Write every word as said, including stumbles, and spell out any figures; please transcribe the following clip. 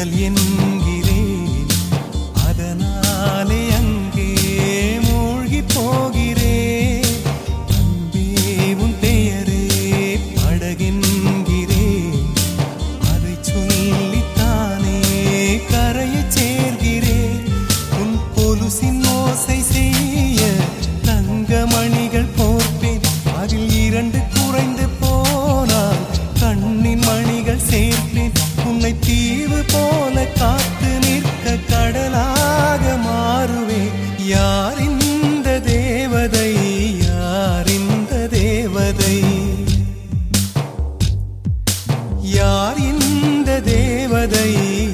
கடல் என்கிறேன், அதனாலே அங்கே மூழ்கி போகிறேன். அன்பே உன் பெயரே படகென்கிறேன், அதை சொல்லித்தானே கரையை சேர்கிறேன். உன் கொலுசின் ஓசை செய்ய தங்கமணிகள் போர்ப்பேன், அதில் இரண்டு குறைந்து போனால் கண்ணின் மணிகள் சேர்ப்பேன். உன்னை தீவு போல காத்து நிற்க கடலாக மாறுவேன். யார் இந்த தேவதை, யார் இந்த தேவதை, யார் இந்த தேவதை,